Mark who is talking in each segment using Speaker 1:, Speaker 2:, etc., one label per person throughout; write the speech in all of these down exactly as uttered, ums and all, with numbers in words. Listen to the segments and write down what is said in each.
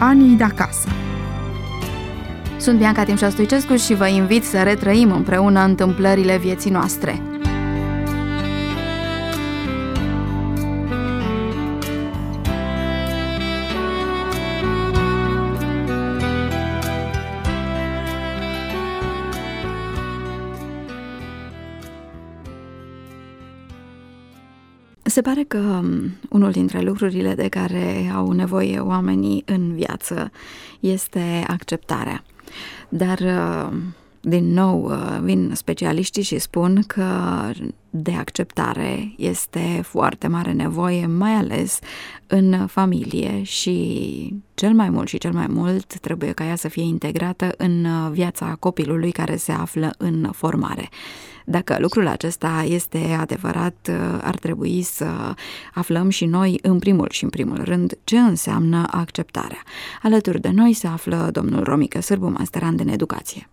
Speaker 1: Anii de acasă. Sunt Bianca Timșa Stoicescu și vă invit să retrăim împreună întâmplările vieții noastre. Se pare că unul dintre lucrurile de care au nevoie oamenii în viață este acceptarea. Dar, din nou, vin specialiștii și spun că de acceptare este foarte mare nevoie, mai ales în familie și cel mai mult și cel mai mult trebuie ca ea să fie integrată în viața copilului care se află în formare. Dacă lucrul acesta este adevărat, ar trebui să aflăm și noi în primul și în primul rând ce înseamnă acceptarea. Alături de noi se află domnul Romică Sârbu, masterand în educație.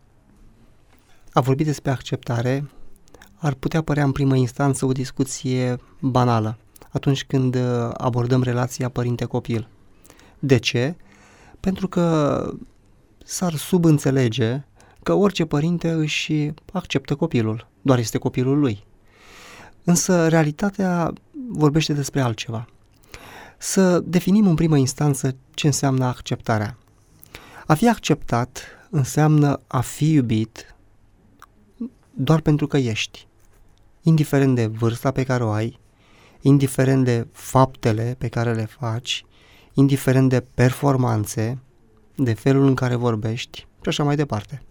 Speaker 2: A vorbi despre acceptare ar putea părea în primă instanță o discuție banală atunci când abordăm relația părinte-copil. De ce? Pentru că s-ar subînțelege că orice părinte își acceptă copilul, doar este copilul lui. Însă realitatea vorbește despre altceva. Să definim în primă instanță ce înseamnă acceptarea. A fi acceptat înseamnă a fi iubit doar pentru că ești, indiferent de vârsta pe care o ai, indiferent de faptele pe care le faci, indiferent de performanțe, de felul în care vorbești și așa mai departe.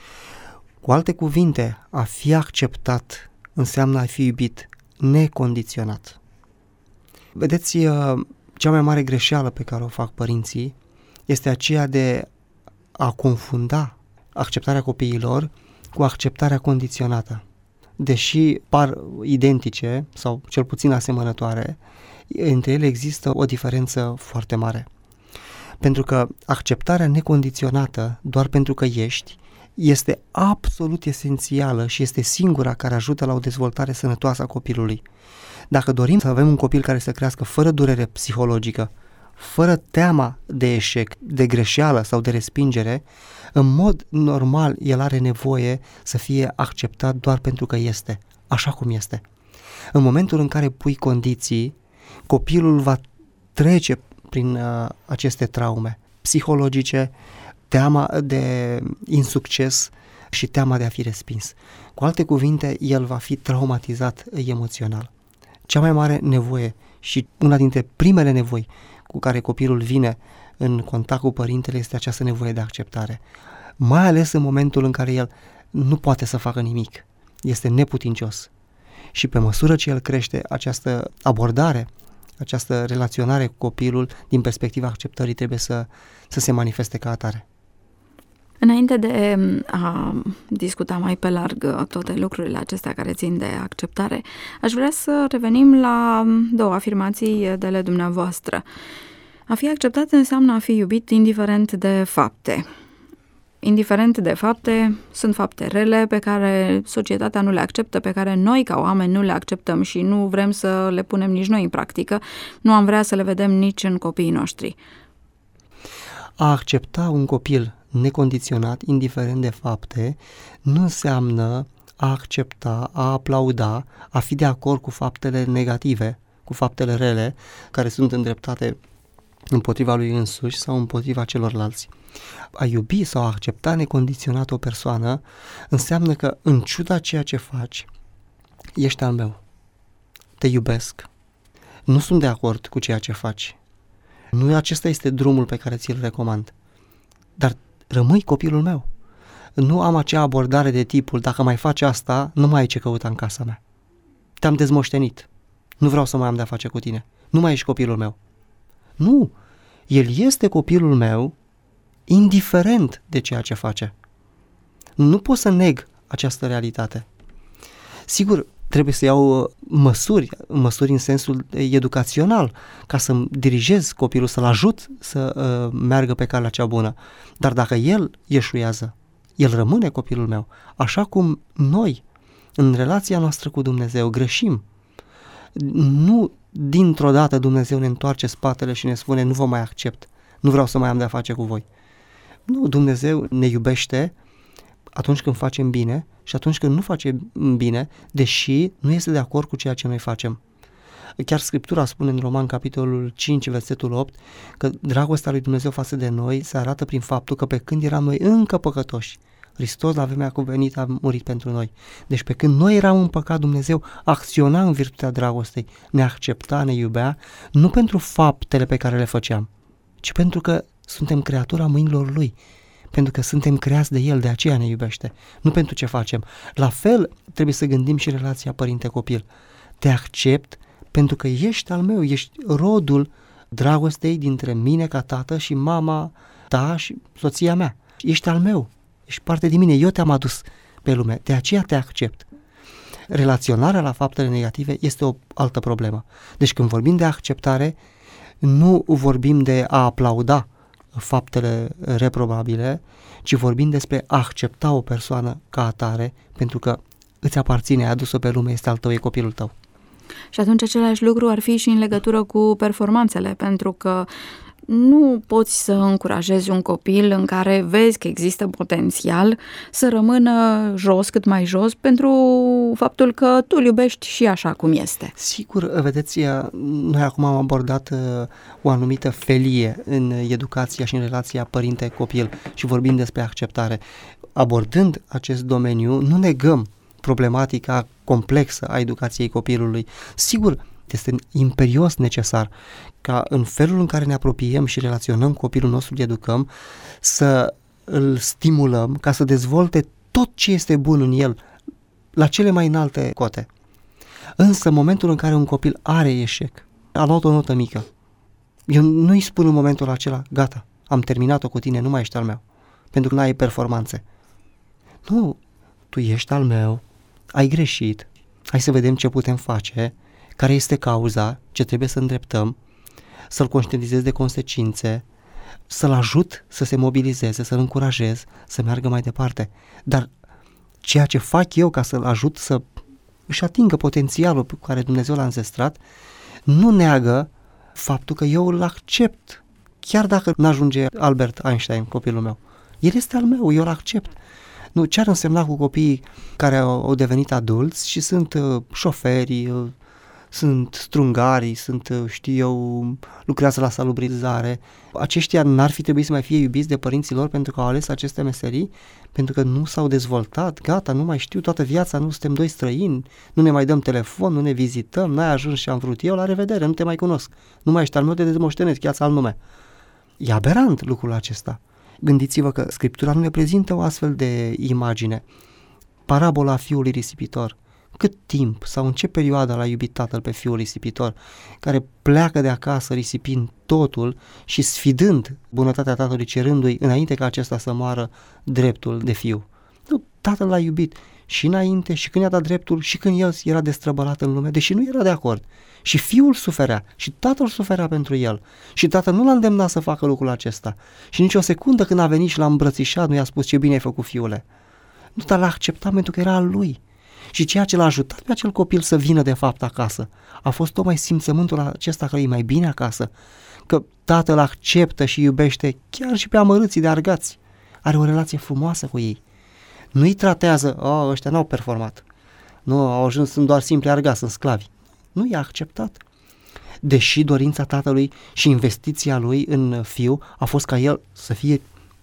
Speaker 2: Cu alte cuvinte, a fi acceptat înseamnă a fi iubit necondiționat. Vedeți, cea mai mare greșeală pe care o fac părinții este aceea de a confunda acceptarea copiilor cu acceptarea condiționată. Deși par identice sau cel puțin asemănătoare, între ele există o diferență foarte mare. Pentru că acceptarea necondiționată doar pentru că ești este absolut esențială și este singura care ajută la o dezvoltare sănătoasă a copilului. Dacă dorim să avem un copil care să crească fără durere psihologică, fără teama de eșec, de greșeală sau de respingere, în mod normal el are nevoie să fie acceptat doar pentru că este, așa cum este. În momentul în care pui condiții, copilul va trece prin uh, aceste traume psihologice, teama de insucces și teama de a fi respins. Cu alte cuvinte, el va fi traumatizat emoțional. Cea mai mare nevoie și una dintre primele nevoi cu care copilul vine în contact cu părintele este această nevoie de acceptare. Mai ales în momentul în care el nu poate să facă nimic. Este neputincios. Și pe măsură ce el crește, această abordare, această relaționare cu copilul din perspectiva acceptării trebuie să, să se manifeste ca atare.
Speaker 1: Înainte de a discuta mai pe larg toate lucrurile acestea care țin de acceptare, aș vrea să revenim la două afirmații de ale dumneavoastră. A fi acceptat înseamnă a fi iubit indiferent de fapte. Indiferent de fapte, sunt fapte rele pe care societatea nu le acceptă, pe care noi ca oameni nu le acceptăm și nu vrem să le punem nici noi în practică, nu am vrea să le vedem nici în copiii noștri.
Speaker 2: A accepta un copil necondiționat, indiferent de fapte, nu înseamnă a accepta, a aplauda, a fi de acord cu faptele negative, cu faptele rele, care sunt îndreptate împotriva lui însuși sau împotriva celorlalți. A iubi sau a accepta necondiționat o persoană înseamnă că, în ciuda ceea ce faci, ești al meu. Te iubesc. Nu sunt de acord cu ceea ce faci. Nu acesta este drumul pe care ți-l recomand. Dar rămâi copilul meu. Nu am acea abordare de tipul, dacă mai faci asta, nu mai ai ce căuta în casa mea. Te-am dezmoștenit. Nu vreau să mai am de-a face cu tine. Nu mai ești copilul meu. Nu. El este copilul meu indiferent de ceea ce face. Nu pot să neg această realitate. Sigur, trebuie să iau măsuri, măsuri în sensul educațional, ca să dirigez copilul, să-l ajut să uh, meargă pe calea cea bună. Dar dacă el eșuează, el rămâne copilul meu. Așa cum noi, în relația noastră cu Dumnezeu, greșim. Nu dintr-o dată Dumnezeu ne întoarce spatele și ne spune nu vă mai accept. nu vreau să mai am de-a face cu voi. Nu, Dumnezeu ne iubește atunci când facem bine și atunci când nu facem bine, deși nu este de acord cu ceea ce noi facem. Chiar Scriptura spune în Roman, capitolul cinci, versetul opt, că dragostea lui Dumnezeu față de noi se arată prin faptul că pe când eram noi încă păcătoși, Hristos la vremea cuvenită a murit pentru noi. Deci pe când noi eram în păcat, Dumnezeu acționa în virtutea dragostei, ne accepta, ne iubea, nu pentru faptele pe care le făceam, ci pentru că suntem creatura mâinilor Lui, pentru că suntem creați de El, de aceea ne iubește, nu pentru ce facem. La fel trebuie să gândim și relația părinte-copil. Te accept pentru că ești al meu, ești rodul dragostei dintre mine ca tată și mama ta și soția mea. Ești al meu, ești parte din mine, eu te-am adus pe lume, de aceea te accept. Relaționarea la faptele negative este o altă problemă. Deci când vorbim de acceptare, nu vorbim de a aplauda faptele reprobabile, ci vorbim despre a accepta o persoană ca atare, pentru că îți aparține, ai adus-o pe lume, este al tău, e copilul tău.
Speaker 1: Și atunci același lucru ar fi și în legătură cu performanțele, pentru că nu poți să încurajezi un copil în care vezi că există potențial să rămână jos, cât mai jos, pentru faptul că tu îl iubești și așa cum este.
Speaker 2: Sigur, vedeți, noi acum am abordat o anumită felie în educația și în relația părinte-copil și vorbim despre acceptare. Abordând acest domeniu, nu negăm problematica complexă a educației copilului. Sigur, este imperios necesar ca în felul în care ne apropiem și relaționăm cu copilul nostru, îl educăm, să îl stimulăm ca să dezvolte tot ce este bun în el la cele mai înalte cote. Însă, în momentul în care un copil are eșec, a luat o notă mică, eu nu-i spun în momentul acela, gata, am terminat-o cu tine, nu mai ești al meu, pentru că n-ai performanțe. Nu, tu ești al meu, ai greșit, hai să vedem ce putem face, care este cauza, ce trebuie să îndreptăm, să-l conștientizez de consecințe, să-l ajut să se mobilizeze, să-l încurajez, să meargă mai departe. Dar ceea ce fac eu ca să-l ajut să își atingă potențialul pe care Dumnezeu l-a înzestrat, nu neagă faptul că eu îl accept, chiar dacă n-ajunge Albert Einstein, copilul meu. El este al meu, eu îl accept. Nu, ce ar însemna cu copiii care au, au devenit adulți și sunt uh, șoferi, uh, sunt strungarii, sunt, știu eu, lucrează la salubrizare. Aceștia n-ar fi trebuit să mai fie iubiți de părinții lor pentru că au ales aceste meserii, pentru că nu s-au dezvoltat, gata, nu mai știu, toată viața nu suntem doi străini, nu ne mai dăm telefon, nu ne vizităm, n-ai ajuns și am vrut eu, la revedere, nu te mai cunosc, nu mai ești al meu, te dezmoștenesc, ia-ți al nume. E aberant lucrul acesta. Gândiți-vă că Scriptura nu ne prezintă o astfel de imagine. Parabola fiului risipitor. Cât timp sau în ce perioadă l-a iubit tatăl pe fiul risipitor, care pleacă de acasă risipind totul și sfidând bunătatea tatălui, cerându-i înainte ca acesta să moară dreptul de fiu. Nu, tatăl l-a iubit și înainte și când i-a dat dreptul și când el era destrăbălat în lume, deși nu era de acord. Și fiul suferea și tatăl suferea pentru el și tatăl nu l-a îndemnat să facă lucrul acesta și nici o secundă când a venit și l-a îmbrățișat nu i-a spus ce bine ai făcut, fiule. Nu, dar l-a acceptat pentru că era al lui. Și ceea ce l-a ajutat pe acel copil să vină de fapt acasă a fost tocmai simțământul acesta că e mai bine acasă, că tatăl acceptă și iubește chiar și pe amărâții de argați, are o relație frumoasă cu ei. Nu-i tratează, oh, ăștia n-au performat, nu, au ajuns, sunt doar simpli argați, sunt sclavi. Nu, i-a acceptat. Deși dorința tatălui și investiția lui în fiu a fost ca el să fie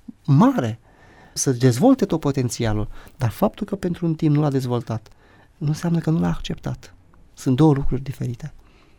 Speaker 2: mare, să dezvolte tot potențialul, dar faptul că pentru un timp nu l-a dezvoltat nu înseamnă că nu l-a acceptat. Sunt două lucruri diferite.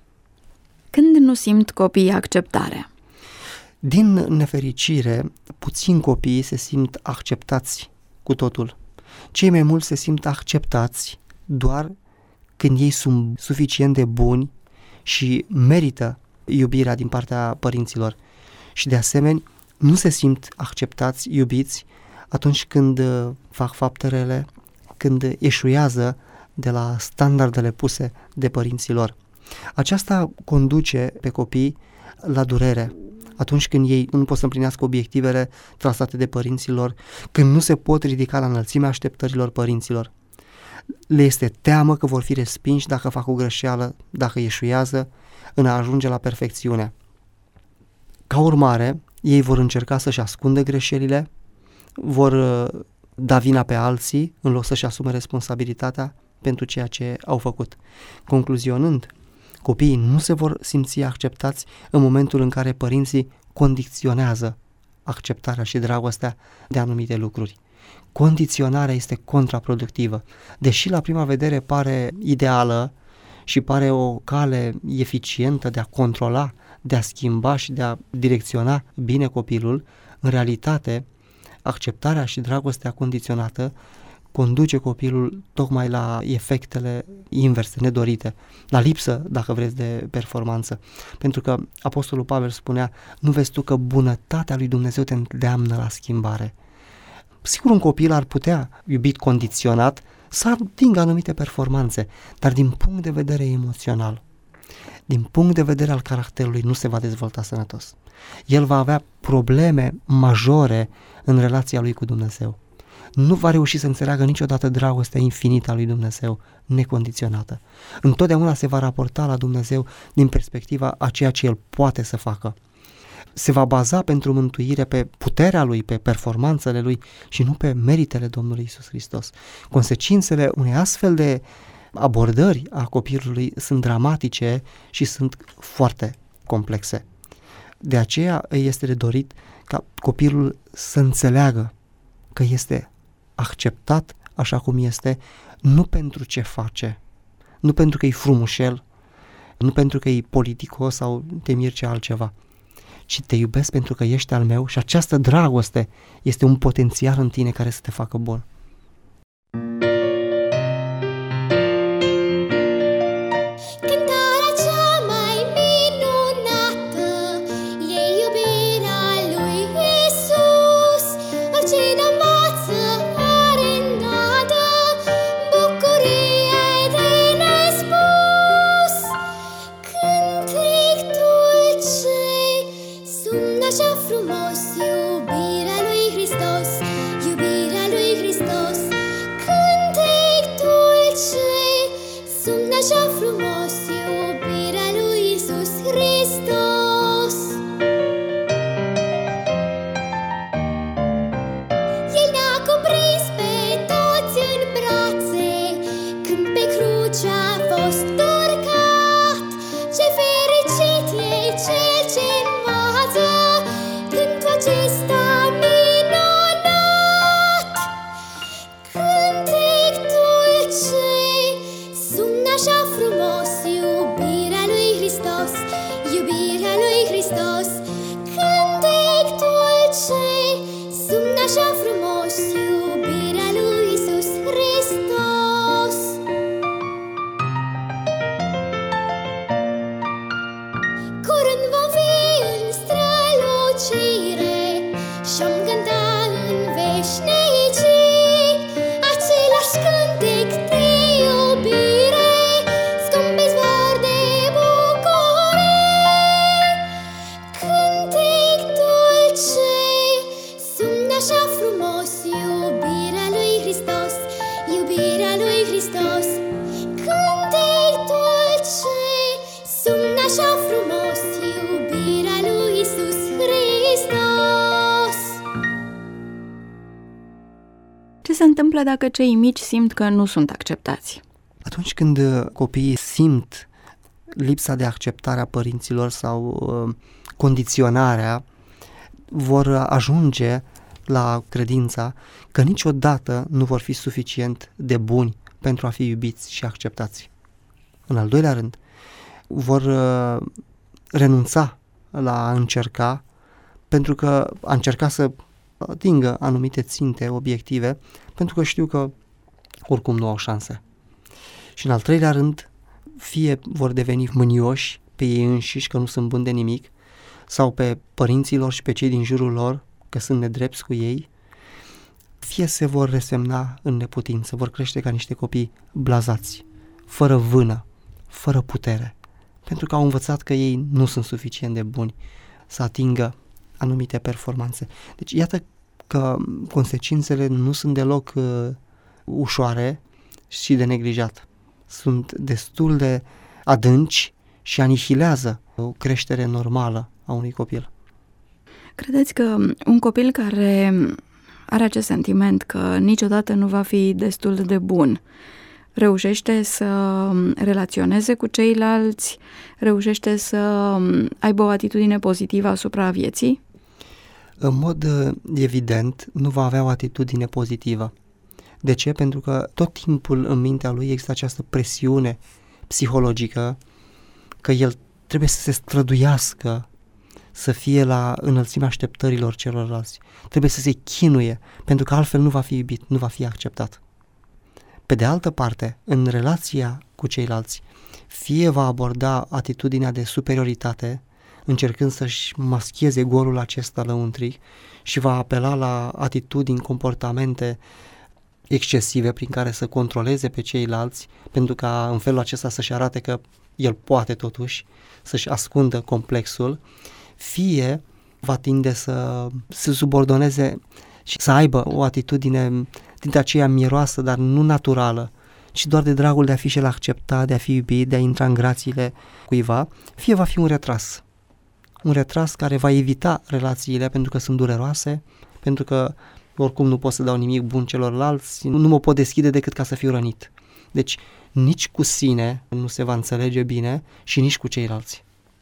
Speaker 1: Când nu simt copiii acceptare?
Speaker 2: Din nefericire, puțini copii se simt acceptați cu totul. Cei mai mulți se simt acceptați doar când ei sunt suficient de buni și merită iubirea din partea părinților. Și de asemenea, nu se simt acceptați, iubiți, atunci când fac fapte rele, când eșuează de la standardele puse de părinții lor. Aceasta conduce pe copii la durere, atunci când ei nu pot să împlinească obiectivele trasate de părinții lor, când nu se pot ridica la înălțimea așteptărilor părinților. Le este teamă că vor fi respinși dacă fac o greșeală, dacă eșuează în a ajunge la perfecțiune. Ca urmare, ei vor încerca să-și ascundă greșelile, vor da vina pe alții în loc să-și asume responsabilitatea pentru ceea ce au făcut. Concluzionând, copiii nu se vor simți acceptați în momentul în care părinții condiționează acceptarea și dragostea de anumite lucruri. Condiționarea este contraproductivă. Deși la prima vedere pare ideală și pare o cale eficientă de a controla, de a schimba și de a direcționa bine copilul, în realitate, acceptarea și dragostea condiționată conduce copilul tocmai la efectele inverse, nedorite, la lipsă, dacă vreți, de performanță. Pentru că Apostolul Pavel spunea, nu vezi tu că bunătatea lui Dumnezeu te îndeamnă la schimbare. Sigur, un copil ar putea, iubit condiționat, să atingă anumite performanțe, dar din punct de vedere emoțional, din punct de vedere al caracterului, nu se va dezvolta sănătos. El va avea probleme majore în relația lui cu Dumnezeu. Nu va reuși să înțeleagă niciodată dragostea infinită a lui Dumnezeu, necondiționată. Întotdeauna se va raporta la Dumnezeu din perspectiva a ceea ce El poate să facă. Se va baza pentru mântuire pe puterea Lui, pe performanțele Lui și nu pe meritele Domnului Iisus Hristos. Consecințele unei astfel de abordări a copilului sunt dramatice și sunt foarte complexe. De aceea este de dorit ca copilul să înțeleagă că este acceptat așa cum este, nu pentru ce face, nu pentru că e frumușel, nu pentru că e politicos sau te miri ce altceva, ci te iubesc pentru că ești al meu și această dragoste este un potențial în tine care să te facă bun.
Speaker 1: Ce se întâmplă dacă cei mici simt că nu sunt acceptați?
Speaker 2: Atunci când copiii simt lipsa de acceptare a părinților sau uh, condiționarea, vor ajunge la credința că niciodată nu vor fi suficient de buni pentru a fi iubiți și acceptați. În al doilea rând, vor uh, renunța la a încerca, pentru că a încerca să atingă anumite ținte, obiective, pentru că știu că oricum nu au șanse. Și în al treilea rând, fie vor deveni mânioși pe ei înșiși că nu sunt buni de nimic, sau pe părinților și pe cei din jurul lor că sunt nedrepți cu ei, fie se vor resemna în neputință, vor crește ca niște copii blazați, fără vână, fără putere, pentru că au învățat că ei nu sunt suficient de buni să atingă anumite performanțe. Deci iată că consecințele nu sunt deloc uh, ușoare și de neglijat. Sunt destul de adânci și anihilează o creștere normală a unui copil.
Speaker 1: Credeți că un copil care are acest sentiment că niciodată nu va fi destul de bun, reușește să relaționeze cu ceilalți, reușește să aibă o atitudine pozitivă asupra vieții?
Speaker 2: În mod evident, nu va avea o atitudine pozitivă. De ce? Pentru că tot timpul în mintea lui există această presiune psihologică că el trebuie să se străduiască, să fie la înălțimea așteptărilor celorlalți. Trebuie să se chinuie, pentru că altfel nu va fi iubit, nu va fi acceptat. Pe de altă parte, în relația cu ceilalți, fie va aborda atitudinea de superioritate, încercând să-și mascheze golul acesta lăuntric, și va apela la atitudini, comportamente excesive prin care să controleze pe ceilalți, pentru ca în felul acesta să-și arate că el poate totuși să-și ascundă complexul, fie va tinde să se subordoneze și să aibă o atitudine dintre aceea miroasă, dar nu naturală, ci doar de dragul de a fi și el acceptat, de a fi iubit, de a intra în grațiile cuiva, fie va fi un retras. Un retras care va evita relațiile pentru că sunt dureroase, pentru că oricum nu pot să dau nimic bun celorlalți, nu mă pot deschide decât ca să fiu rănit. Deci nici cu sine nu se va înțelege bine și nici cu ceilalți.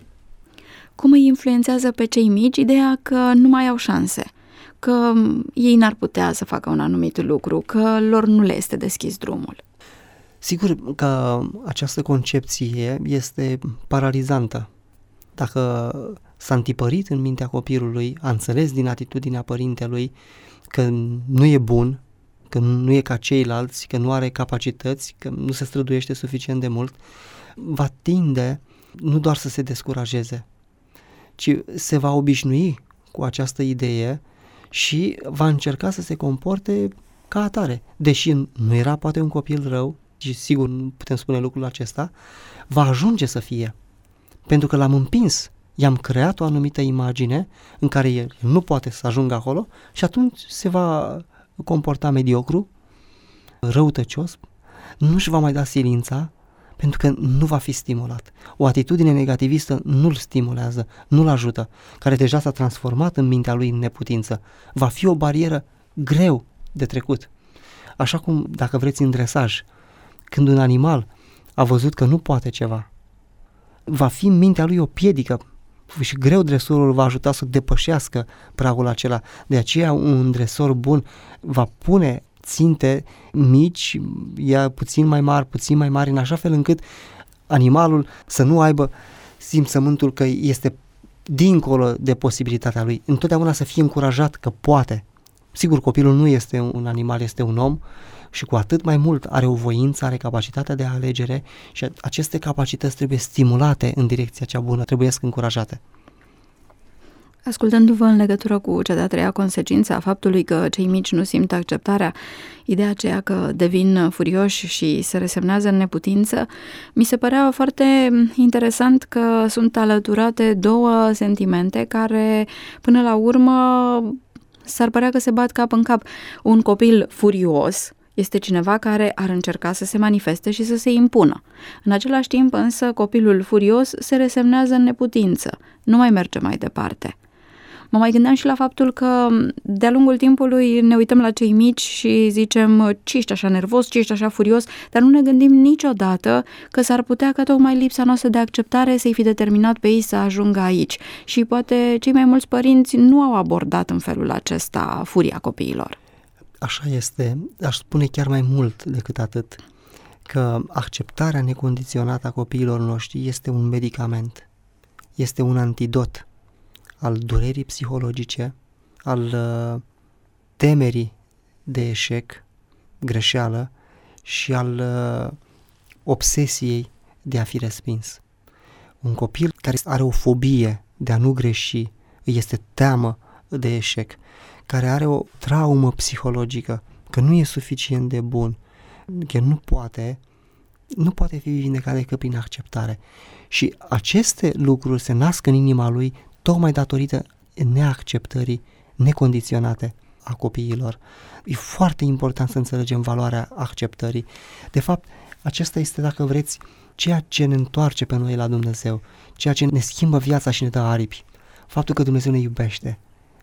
Speaker 1: Cum îi influențează pe cei mici ideea că nu mai au șanse, că ei n-ar putea să facă un anumit lucru, că lor nu le este deschis drumul?
Speaker 2: Sigur că această concepție este paralizantă. Dacă s-a întipărit în mintea copilului, a înțeles din atitudinea părintelui că nu e bun, că nu e ca ceilalți, că nu are capacități, că nu se străduiește suficient de mult, va tinde nu doar să se descurajeze, ci se va obișnui cu această idee și va încerca să se comporte ca atare. Deși nu era poate un copil rău, și sigur nu putem spune lucrul acesta, va ajunge să fie. Pentru că l-am împins, i-am creat o anumită imagine în care el nu poate să ajungă acolo și atunci se va comporta mediocru, răutăcios, nu-și va mai da silința, pentru că nu va fi stimulat. O atitudine negativistă nu-l stimulează, nu-l ajută, care deja s-a transformat în mintea lui în neputință. Va fi o barieră greu de trecut. Așa cum, dacă vreți, în dresaj, când un animal a văzut că nu poate ceva, va fi în mintea lui o piedică și greu dresorul va ajuta să depășească pragul acela. De aceea un dresor bun va pune ținte mici, ia puțin mai mari, puțin mai mari, în așa fel încât animalul să nu aibă simțământul că este dincolo de posibilitatea lui. Întotdeauna să fie încurajat că poate. Sigur, copilul nu este un animal, este un om și cu atât mai mult are o voință, are capacitatea de alegere și aceste capacități trebuie stimulate în direcția cea bună, trebuie să încurajate.
Speaker 1: Ascultându-vă în legătură cu cea de-a treia consecință a faptului că cei mici nu simt acceptarea, ideea aceea că devin furioși și se resemnează în neputință, mi se părea foarte interesant că sunt alăturate două sentimente care, până la urmă, s-ar părea că se bat cap în cap. Un copil furios este cineva care ar încerca să se manifeste și să se impună. În același timp, însă, copilul furios se resemnează în neputință, nu mai merge mai departe. Mă mai gândeam și la faptul că de-a lungul timpului ne uităm la cei mici și zicem ce ești așa nervos, ce ești așa furios, dar nu ne gândim niciodată că s-ar putea ca tocmai lipsa noastră de acceptare să-i fi determinat pe ei să ajungă aici. Și poate cei mai mulți părinți nu au abordat în felul acesta furia copiilor.
Speaker 2: Așa este, aș spune chiar mai mult decât atât, că acceptarea necondiționată a copiilor noștri este un medicament, este un antidot al durerii psihologice, al uh, temerii de eșec, greșeală și al uh, obsesiei de a fi respins. Un copil care are o fobie de a nu greși, îi este teamă de eșec, care are o traumă psihologică, că nu e suficient de bun, că nu poate, nu poate fi vindecat decât prin acceptare. Și aceste lucruri se nasc în inima lui tocmai datorită neacceptării necondiționate a copiilor. E foarte important să înțelegem valoarea acceptării. De fapt, acesta este, dacă vreți, ceea ce ne întoarce pe noi la Dumnezeu, ceea ce ne schimbă viața și ne dă aripi. Faptul că Dumnezeu ne iubește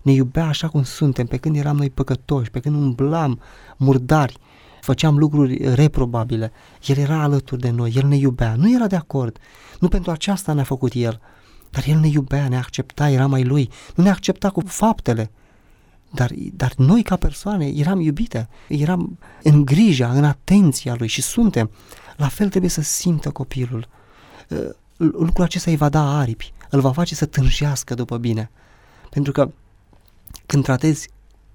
Speaker 2: ne iubea așa cum suntem, pe când eram noi păcătoși, pe când umblam murdari, făceam lucruri reprobabile. El era alături de noi, El ne iubea, nu era de acord, nu pentru aceasta ne-a făcut El, dar El ne iubea, ne accepta, eram ai Lui, nu ne accepta cu faptele, dar, dar noi ca persoane eram iubite, eram în grija, în atenția Lui și suntem. La fel trebuie să simtă copilul. Lucrul acesta îi va da aripi, îl va face să tânjească după bine. Pentru că când tratezi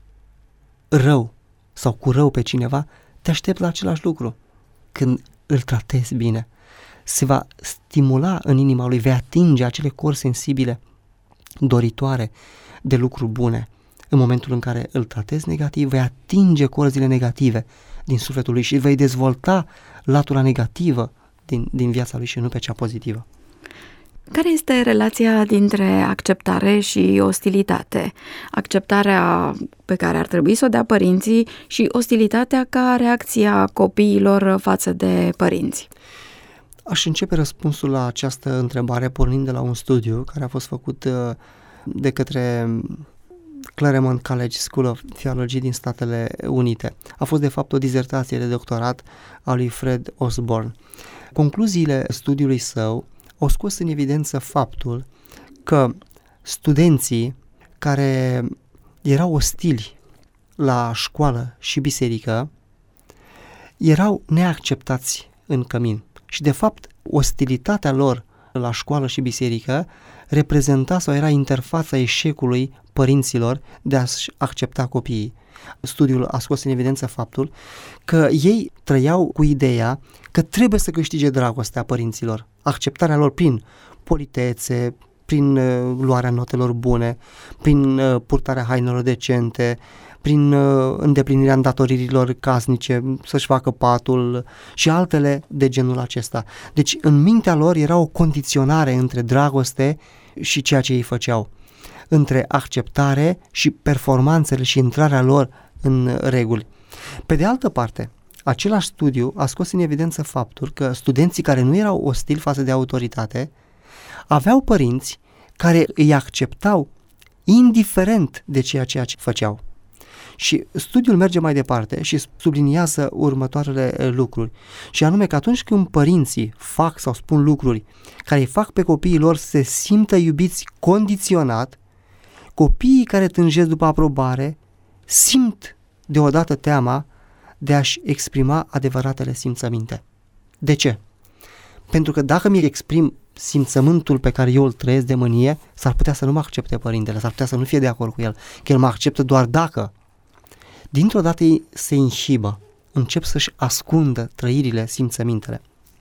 Speaker 2: rău sau cu rău pe cineva, te aștepți la același lucru. Când îl tratezi bine, se va stimula în inima lui, vei atinge acele cori sensibile, doritoare de lucruri bune. În momentul în care îl tratezi negativ, vei atinge corzile negative din sufletul lui și vei dezvolta latura negativă din, din viața lui și nu pe cea pozitivă.
Speaker 1: Care este relația dintre acceptare și ostilitate? Acceptarea pe care ar trebui să o dea părinții și ostilitatea ca reacție a copiilor față de părinți?
Speaker 2: Aș începe răspunsul la această întrebare pornind de la un studiu care a fost făcut de către Claremont College School of Theology din Statele Unite. A fost de fapt o dizertație de doctorat a lui Fred Osborne. Concluziile studiului său au scos în evidență faptul că studenții care erau ostili la școală și biserică erau neacceptați în cămin și de fapt ostilitatea lor la școală și biserică reprezenta sau era interfața eșecului părinților de a-și accepta copiii. Studiul a scos în evidență faptul că ei trăiau cu ideea că trebuie să câștige dragostea părinților, acceptarea lor prin politețe, prin uh, luarea notelor bune, prin uh, purtarea hainelor decente, prin uh, îndeplinirea îndatoririlor casnice, să-și facă patul și altele de genul acesta. Deci în mintea lor era o condiționare între dragoste și ceea ce ei făceau, între acceptare și performanțele și intrarea lor în reguli. Pe de altă parte, același studiu a scos în evidență faptul că studenții care nu erau ostili față de autoritate aveau părinți care îi acceptau indiferent de ceea ce făceau. Și studiul merge mai departe și subliniază următoarele lucruri, și anume că atunci când părinții fac sau spun lucruri care îi fac pe copiii lor să se simtă iubiți condiționat, copiii care tânjesc după aprobare simt deodată teama de a-și exprima adevăratele simțăminte. De ce? Pentru că dacă mi exprim simțământul pe care eu îl trăiesc de mânie, s-ar putea să nu mă accepte părintele, s-ar putea să nu fie de acord cu el, că el mă acceptă doar dacă. Dintr-o dată ei se inhibă, încep să-și ascundă trăirile, simțămintele.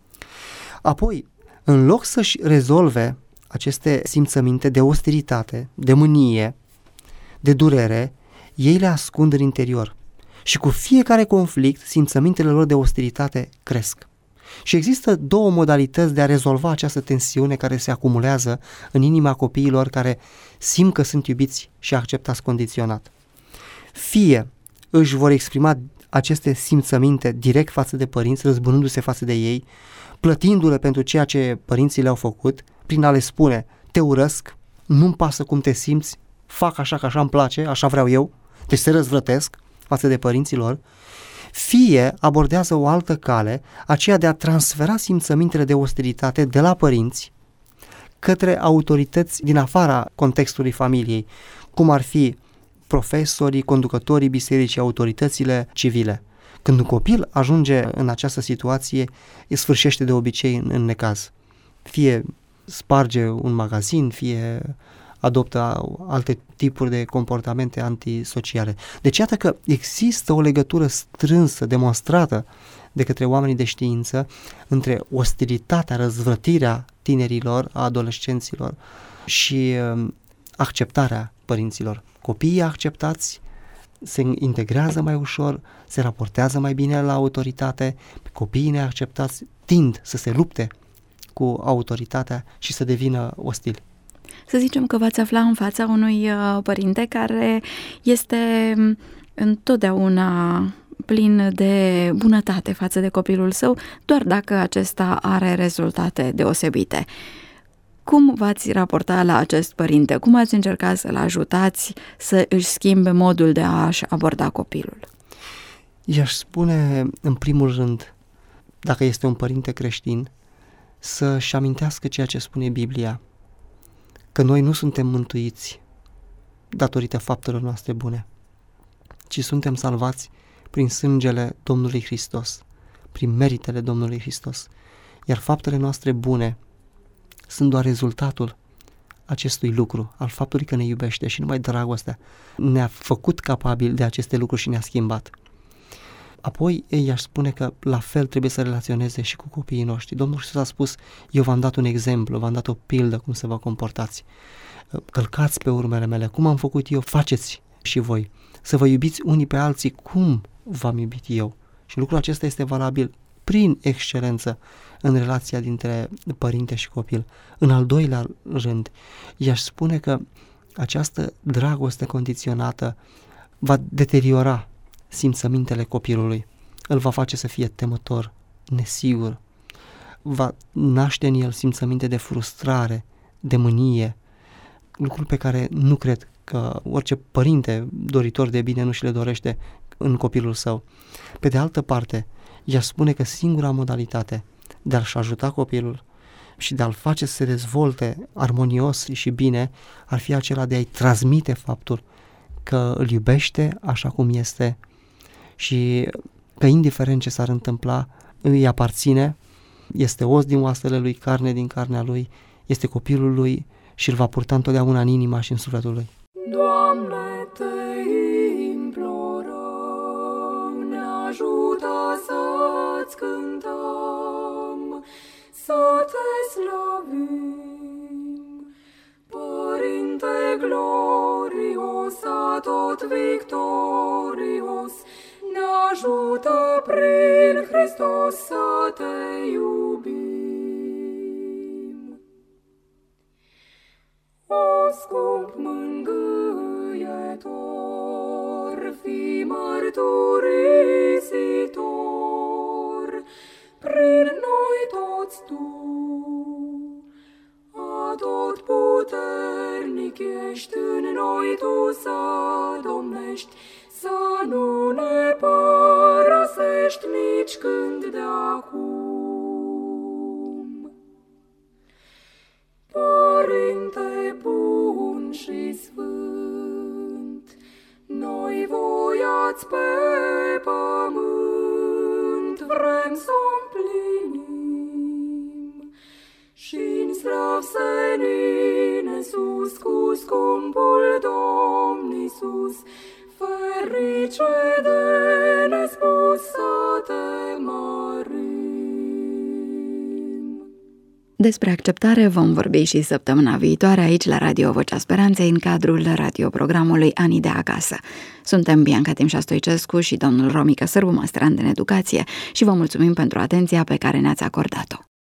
Speaker 2: Apoi, în loc să-și rezolve aceste simțăminte de ostilitate, de mânie, de durere, ei le ascund în interior. Și cu fiecare conflict, simțămintele lor de ostilitate cresc. Și există două modalități de a rezolva această tensiune care se acumulează în inima copiilor care simt că sunt iubiți și acceptați condiționat. Fie își vor exprima aceste simțăminte direct față de părinți, răzbunându-se față de ei, plătindu-le pentru ceea ce părinții le-au făcut, prin a le spune: te urăsc, nu-mi pasă cum te simți, fac așa că așa îmi place, așa vreau eu, deci se răzvrătesc față de părinții lor. Fie abordează o altă cale, aceea de a transfera simțămintele de ostilitate de la părinți către autorități din afara contextului familiei, cum ar fi profesorii, conducătorii bisericii, autoritățile civile. Când un copil ajunge în această situație, îi sfârșește de obicei în, în necaz. Fie sparge un magazin, fie adoptă alte tipuri de comportamente antisociale. Deci iată că există o legătură strânsă, demonstrată de către oamenii de știință, între ostilitatea, răzvrătirea tinerilor, a adolescenților și uh, acceptarea părinților. Copiii acceptați se integrează mai ușor, se raportează mai bine la autoritate, copiii neacceptați tind să se lupte cu autoritatea și să devină ostili.
Speaker 1: Să zicem că v-ați afla în fața unui părinte care este întotdeauna plin de bunătate față de copilul său, doar dacă acesta are rezultate deosebite. Cum v-ați raporta la acest părinte? Cum ați încercat să-l ajutați să își schimbe modul de a-și aborda copilul?
Speaker 2: I-aș spune, în primul rând, dacă este un părinte creștin, să-și amintească ceea ce spune Biblia, că noi nu suntem mântuiți datorită faptelor noastre bune, ci suntem salvați prin sângele Domnului Hristos, prin meritele Domnului Hristos, iar faptele noastre bune sunt doar rezultatul acestui lucru, al faptului că ne iubește și numai dragostea ne-a făcut capabil de aceste lucruri și ne-a schimbat. Apoi i-aș spune că la fel trebuie să relaționeze și cu copiii noștri. Domnul Hristos a spus, eu v-am dat un exemplu, v-am dat o pildă cum să vă comportați. Călcați pe urmele mele, cum am făcut eu, faceți și voi. Să vă iubiți unii pe alții cum v-am iubit eu. Și lucrul acesta este valabil prin excelență în relația dintre părinte și copil. În al doilea rând, i-aș spune că această dragoste condiționată va deteriora simțămintele copilului, îl va face să fie temător, nesigur, va naște în el simțăminte de frustrare, de mânie, lucruri pe care nu cred că orice părinte doritor de bine nu și le dorește în copilul său. Pe de altă parte, i-aș spune că singura modalitate de a-și ajuta copilul și de a-l face să se dezvolte armonios și bine ar fi acela de a-i transmite faptul că îl iubește așa cum este și că indiferent ce s-ar întâmpla, îi aparține, este os din oasele lui, carne din carnea lui, este copilul lui și îl va purta întotdeauna în inima și în sufletul lui.
Speaker 3: Doamne, Te implorăm, ne ajută să-ți cântăm, să Te slăvim. Părinte glorios, atot victorios, ne ajută prin Hristos să Te iubim. O scump mângâietor, fii mărturisitor, prin noi toți Tu, atot puternic ești, în noi Tu să domnești, să nu ne părăsești nici când de acum. Părinte bun și sfânt, noi voiați pe pământ, vrem să împlinim și-n slăvsenine sus cu scumpul Domn Iisus, ferice de nespus să Te mărim.
Speaker 1: Despre acceptare vom vorbi și săptămâna viitoare aici la Radio Vocea Speranței în cadrul radioprogramului Anii de Acasă. Suntem Bianca Timșa Stoicescu și domnul Romică Sârbu, masterand în educație, și vă mulțumim pentru atenția pe care ne-ați acordat-o.